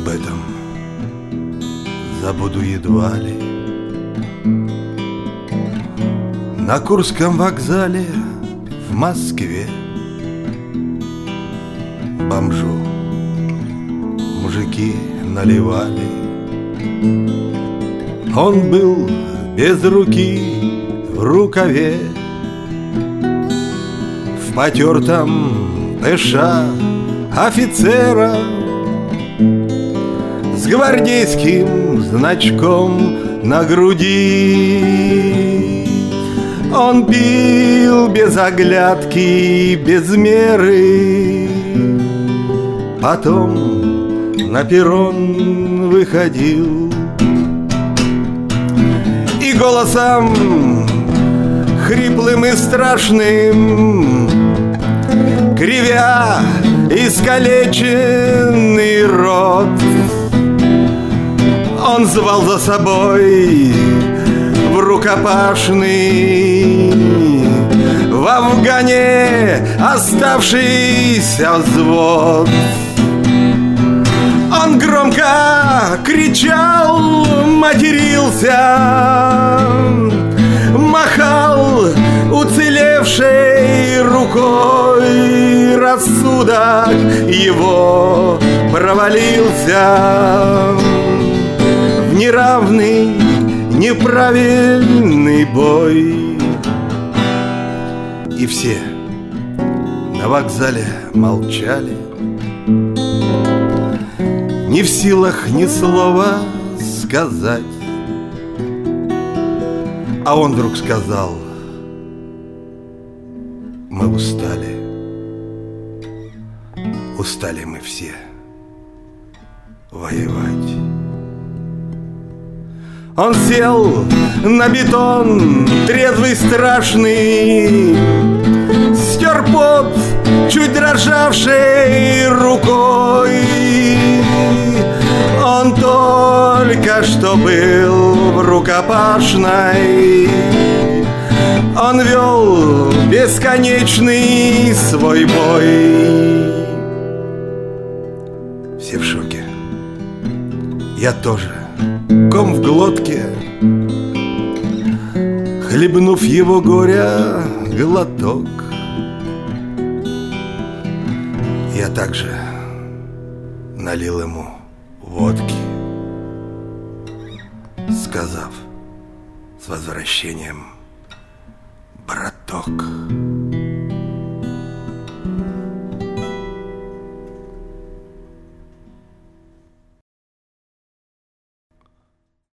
об этом забуду едва ли. На Курском вокзале в Москве бомжу мужики наливали. Он был без руки в рукаве, в потертом ПШ офицера с гвардейским значком на груди. Он пил без оглядки, без меры, потом на перрон выходил и голосом хриплым и страшным, кривя искалеченный рот, он звал за собой в рукопашный, в Афгане оставшийся взвод. Он громко кричал, матерился, махал уцелевшей рукой. Рассудок его провалился в неравный, неправильный бой. И все на вокзале молчали, не в силах ни слова сказать. А он вдруг сказал: мы устали, устали мы все воевать. Он сел на бетон, трезвый, страшный, стер пот чуть дрожавшей рукой. Он только что был в рукопашной, он вел бесконечный свой бой. Все в шоке, я тоже. Ком в глотке, хлебнув его горя глоток, я также налил ему водки, сказав: с возвращением, браток.